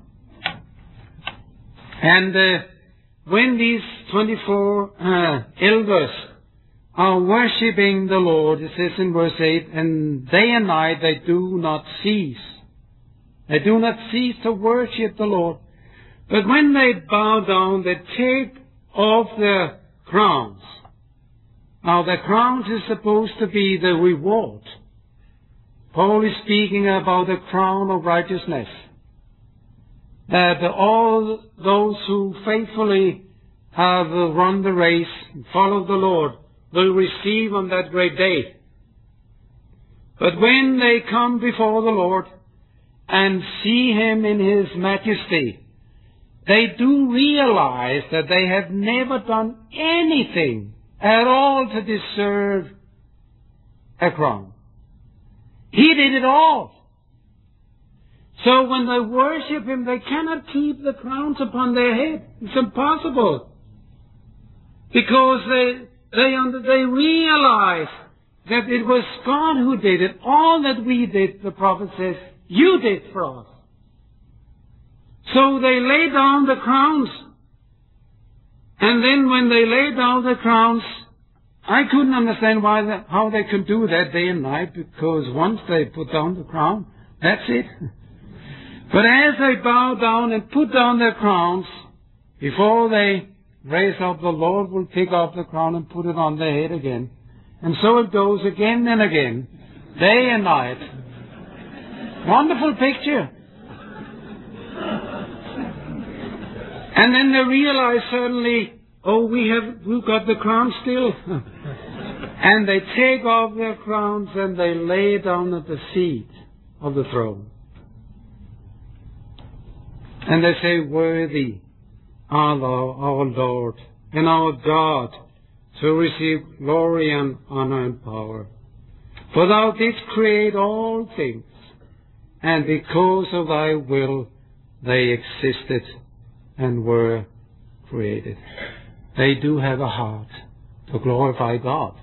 And uh, when these twenty-four uh, elders are worshipping the Lord, it says in verse eight, and day and night they do not cease. They do not cease to worship the Lord. But when they bow down, they take off their crowns. Now, the crowns is supposed to be the reward. Paul is speaking about the crown of righteousness, that all those who faithfully have run the race and followed the Lord will receive on that great day. But when they come before the Lord and see Him in His majesty, they do realize that they have never done anything at all to deserve a crown. He did it all. So when they worship Him, they cannot keep the crowns upon their head. It's impossible. Because they, they, under, they realize that it was God who did it. All that we did, the prophet says, you did for us. So they lay down the crowns. And then when they lay down the crowns, I couldn't understand why the, how they could do that day and night, because once they put down the crown, that's it. But as they bow down and put down their crowns, before they raise up, the Lord will pick up the crown and put it on their head again. And so it goes again and again, day and night. Wonderful picture. And then they realize suddenly, oh, we have, we've got the crown still. And they take off their crowns and they lay down at the feet of the throne. And they say, worthy art thou, our Lord, and our God, to receive glory and honor and power. For thou didst create all things, and because of thy will they existed and were created. They do have a heart to glorify God.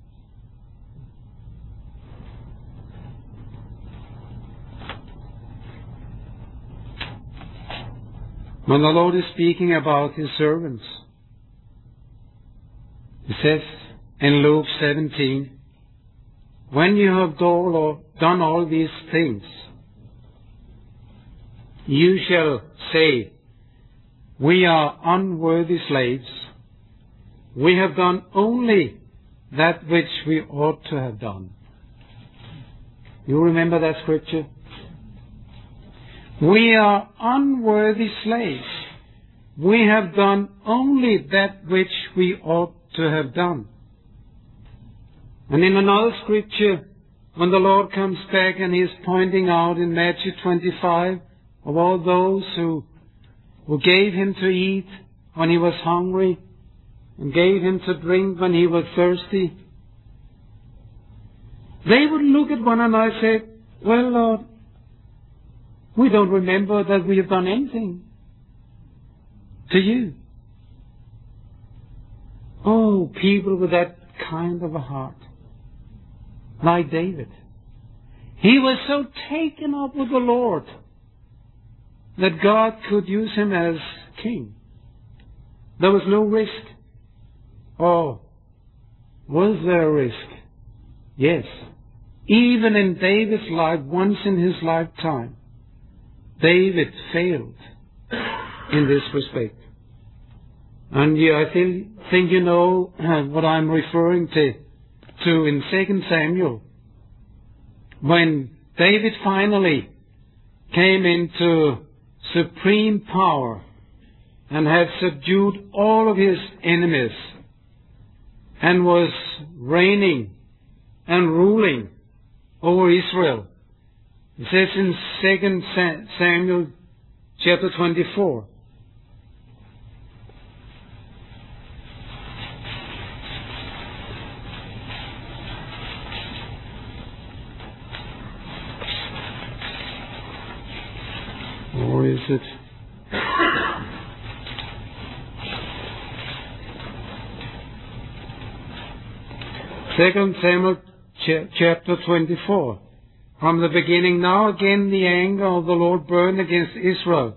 When the Lord is speaking about His servants, He says in Luke seventeen, when you have done all these things, you shall say, we are unworthy slaves. We have done only that which we ought to have done. You remember that scripture? We are unworthy slaves. We have done only that which we ought to have done. And in another scripture, when the Lord comes back and He is pointing out in Matthew twenty-five of all those who, who gave Him to eat when He was hungry and gave Him to drink when He was thirsty, they would look at one another and say, well, Lord, we don't remember that we have done anything to you. Oh, people with that kind of a heart. Like David. He was so taken up with the Lord that God could use him as king. There was no risk. Oh, was there a risk? Yes. Even in David's life, once in his lifetime, David failed in this respect. And yeah, I think, think you know what I'm referring to, to in Second Samuel. When David finally came into supreme power and had subdued all of his enemies and was reigning and ruling over Israel. It says in Second Samuel chapter twenty-four. Or is it? Second Samuel ch- chapter twenty-four. From the beginning, now again the anger of the Lord burned against Israel.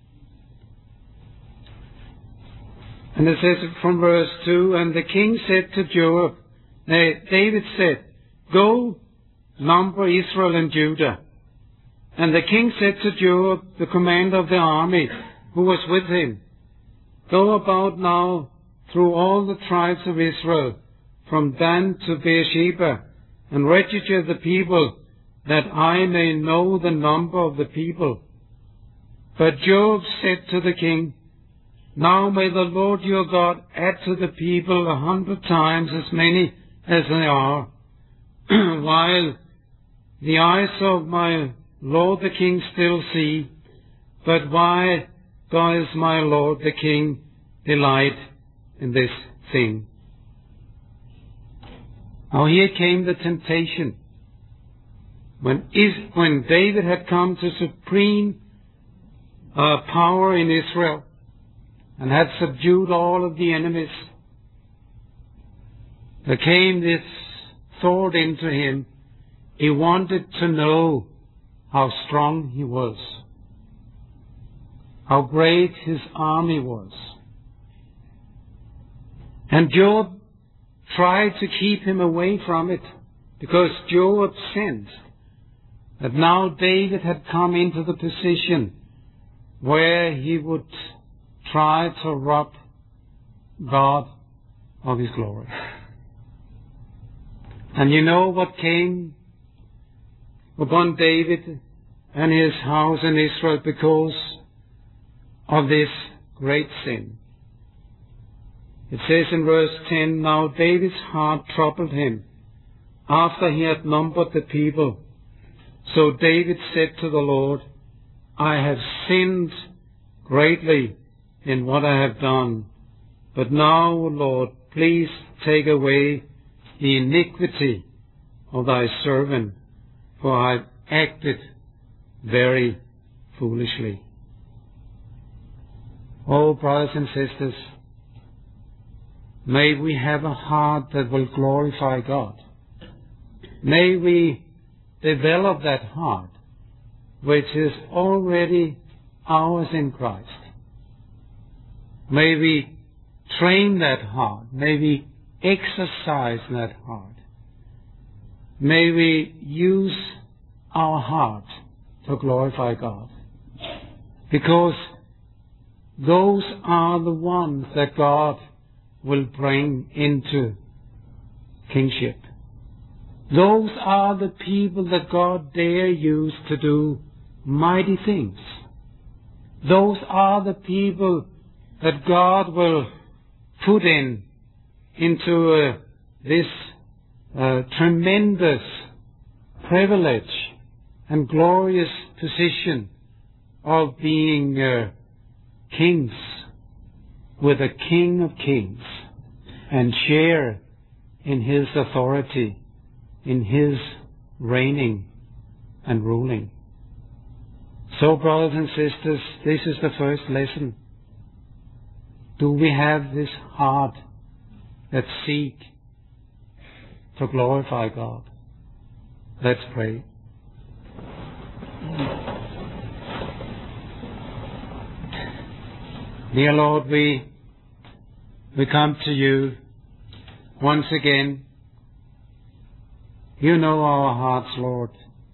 And it says from verse two, and the king said to Joab, David said, go number Israel and Judah. And the king said to Joab, the commander of the army, who was with him, go about now through all the tribes of Israel, from Dan to Beersheba, and register the people, that I may know the number of the people. But Joab said to the king, now may the Lord your God add to the people a hundred times as many as they are, while the eyes of my Lord the king still see. But why does my Lord the king delight in this thing? Now here came the temptation. When, is, when David had come to supreme uh, power in Israel and had subdued all of the enemies, there came this thought into him. He wanted to know how strong he was, how great his army was. And Joab tried to keep him away from it, because Joab sensed that now David had come into the position where he would try to rob God of His glory. And you know what came upon David and his house in Israel because of this great sin. It says in verse ten, now David's heart troubled him after he had numbered the people. So David said to the Lord, I have sinned greatly in what I have done. But now, Lord, please take away the iniquity of thy servant, for I have acted very foolishly. Oh, brothers and sisters, may we have a heart that will glorify God. May we develop that heart which is already ours in Christ. May we train that heart. May we exercise that heart. May we use our heart to glorify God. Because those are the ones that God will bring into kingship. Those are the people that God dare use to do mighty things. Those are the people that God will put in into uh, this uh, tremendous privilege and glorious position of being uh, kings with a King of Kings and share in His authority, in His reigning and ruling. So, brothers and sisters, this is the first lesson. Do we have this heart that seek to glorify God? Let's pray. Dear Lord, we we come to you once again. You know our hearts, Lord.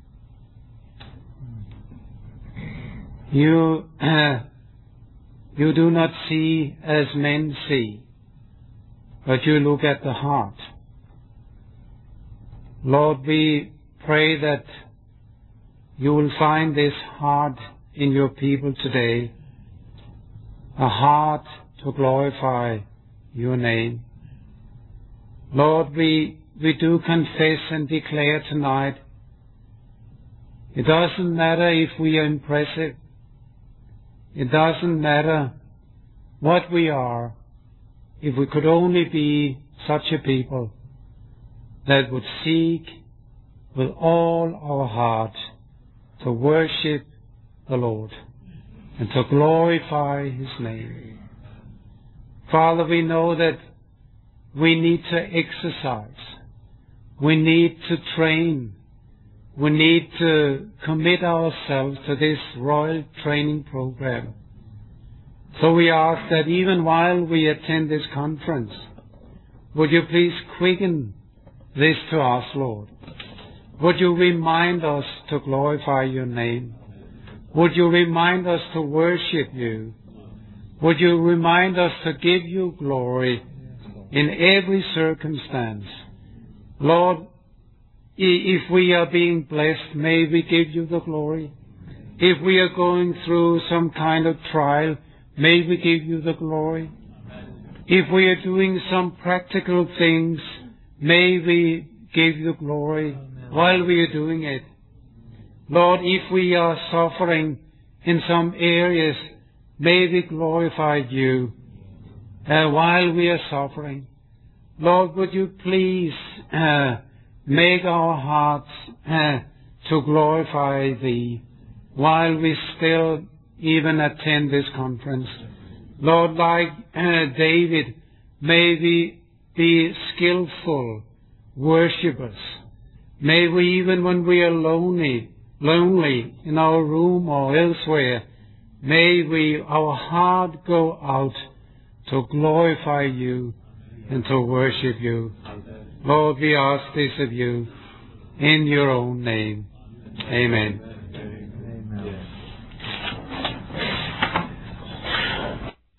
You uh, you do not see as men see, but you look at the heart. Lord, we pray that you will find this heart in your people today, a heart to glorify your name. Lord, we, we do confess and declare tonight, it doesn't matter if we are impressive. It doesn't matter what we are, if we could only be such a people that would seek with all our heart to worship the Lord and to glorify His name. Father, we know that we need to exercise. We need to train. We need to commit ourselves to this royal training program. So we ask that even while we attend this conference, would you please quicken this to us, Lord? Would you remind us to glorify your name? Would you remind us to worship you? Would you remind us to give you glory in every circumstance? Lord, if we are being blessed, may we give you the glory. If we are going through some kind of trial, may we give you the glory. If we are doing some practical things, may we give you glory while we are doing it. Lord, if we are suffering in some areas, may we glorify you uh, while we are suffering. Lord, would you please uh, make our hearts uh, to glorify Thee while we still even attend this conference. Lord, like uh, David, may we be skillful worshippers. May we, even when we are lonely, lonely in our room or elsewhere, may we, our heart go out to glorify you and to worship you. Lord, we ask this of you in your own name. Amen.